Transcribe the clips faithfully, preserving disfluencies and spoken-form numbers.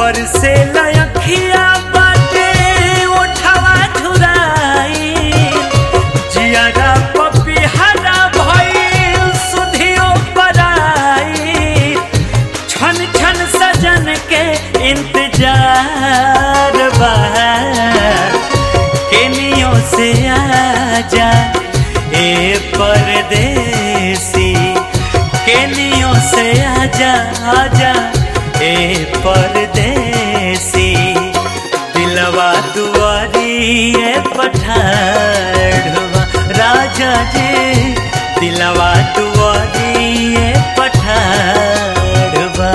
बरसे लयखिया बाटे ओठवा झुराई जियारा पपिहरा भइल सुधियो पराई छन छन सजन के इंतजार बा केनियो से आजा ए परदेसी केनियो से आजा आजा ए परदेसी दिलवा दुआरी ए पठाड़वा राजा जी दिलवा दुआरी ए पठाड़वा।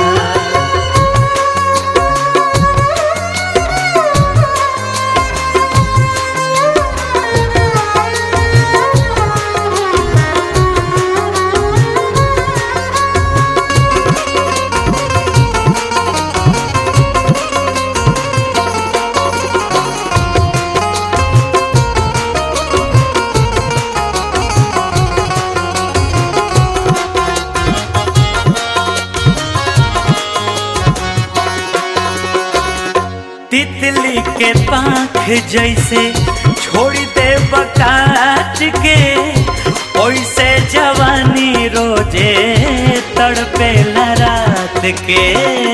तितली के पाख जैसे छोड़ दे बकाट के ओइसे जवानी रोजे तड़पे रात के।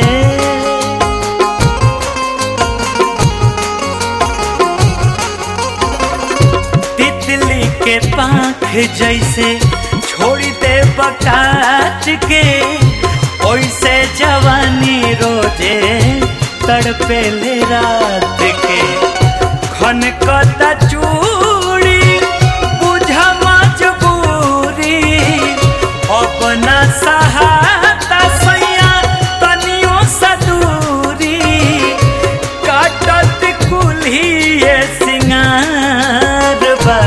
तितली के पाख जैसे छोड़ दे बकाट के ओइसे जवानी रोजे तड़पेले रात के खनकता चूड़ी बुझा मजबूरी अपना सहाता सैया तनियो सदूरी काटत कुल्हिए सिंगार बा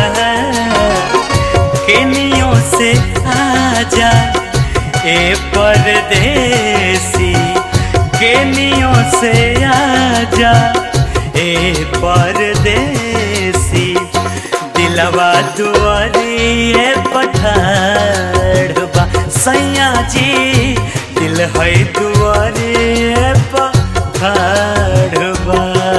केनियो से आजा ए परदेसी केनियो से आजा ए परदेसी दिलवा दुआरी ए पठाड़वा सैया जी दिल है दुआरी ए पठाड़वा।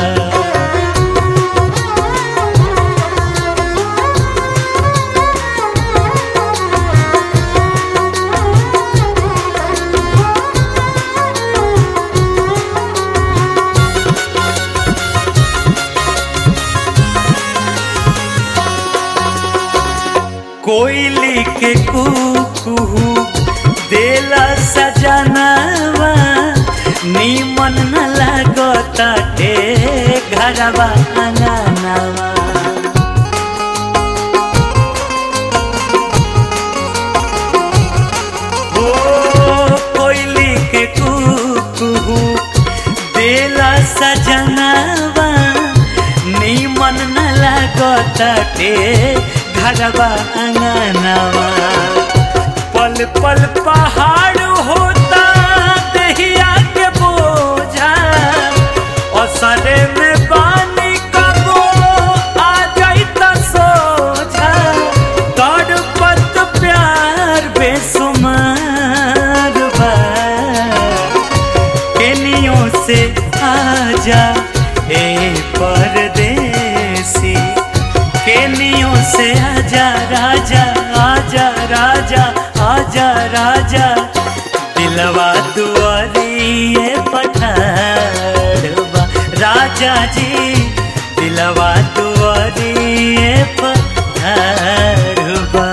कोयली के कुकू देला सजनावा नीमन न लागताटे घरवा अंगनावा। ओ कोयली के कुकू देला सजनावा नीमन न लागताटे घरवा अंगनावा। पल पल पहाड़ होता दहिया के बोझा असरे में बानी कबो आ जाता सोझा तड़पत प्यार बेसुमार बा केनियो से आजा ए परदेसी केनियो से आजा राजा आजा राजा आजा राजा दिलवा दुआरी ए पठाड़वा राजा जी दिलवा दुआरी ए पठाड़वा।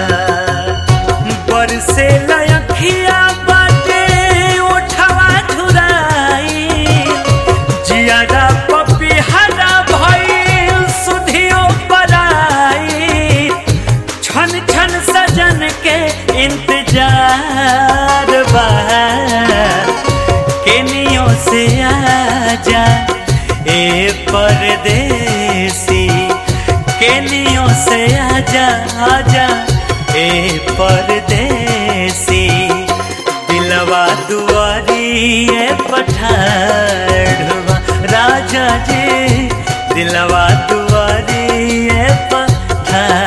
बरसे लयखिया बाटे ओठवा झुराई जियारा पपिहरा भइल सुधियो पराई छन छन सजन के इंतजार बा केनियो से आजा ए परदेसी केनियो से आजा आजा ए परदेसी दिलवा दुआरी ए पठाड़वा राजा जी दिलवा दुआरी ए पठाड़वा।